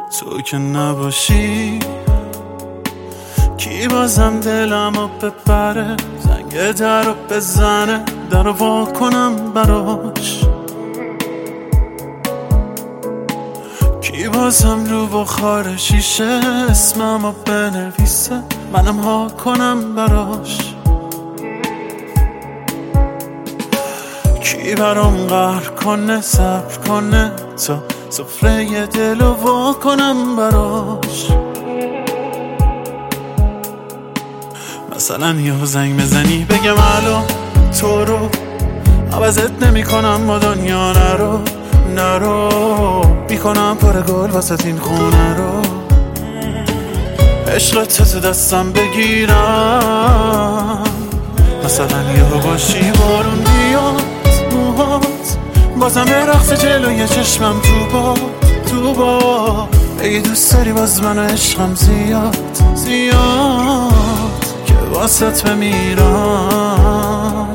تو که نباشی کی بازم دلمو ببره، زنگ درو بزنه درو وا کنم براش، کی بازم رو بخار شیشه اسممو بنویسه منم ها کنم براش، کی برام قهر کنه صبر کنه تا سفره دلو وا کنم براش. مثلا یه زنگ بزنی بگم الو تو رو عوضت نمی کنم با دنیا نرو میکنم پر گل واسه این خونه رو، عشقت تو دستم بگیرم، مثلا یه باشی بارون بیاد موهات بازم یه رقص جلوی چشمم تو با اگه دوست داری باز من عشقم زیاد که واسط بمیرم.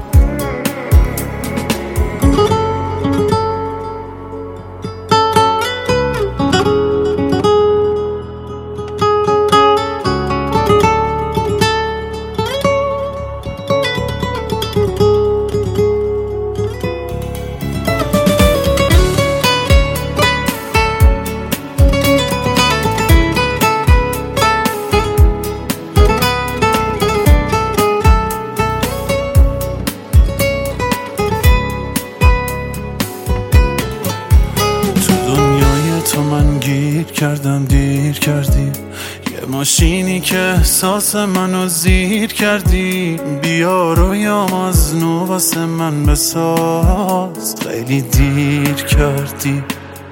تو من گیر کردم دیر کردی، یه ماشینی که احساس منو زیر کردی، بیا رویام از نو واسه من بساز، خیلی دیر کردی.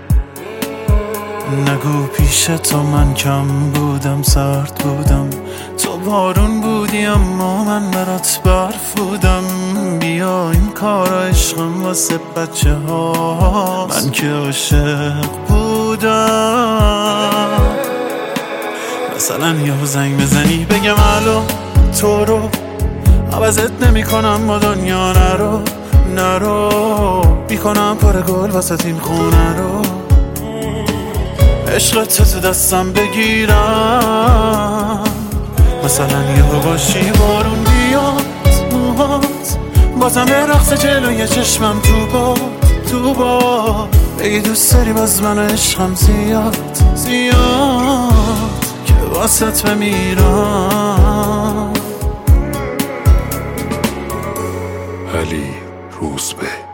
نگو پیش تو من کم بودم سرد بودم، تو بارون بودی اما من برات برف بودم، بیا این کارا عشقم واسه بچه ها، من که عاشق بودم. مثلا یه زنگ بزنی بگم الو تو رو عوضت نمی کنم با دنیا نرو میکنم پر گل واسه این خونه رو، عشقت تو دستم بگیرم، مثلا یه باشی بارون بیاد موهات بازم یه رقص جلوی چشمم تو با اگه دوست داری باز من عشقم زیاد که واسط بمیرم. علی روزبه.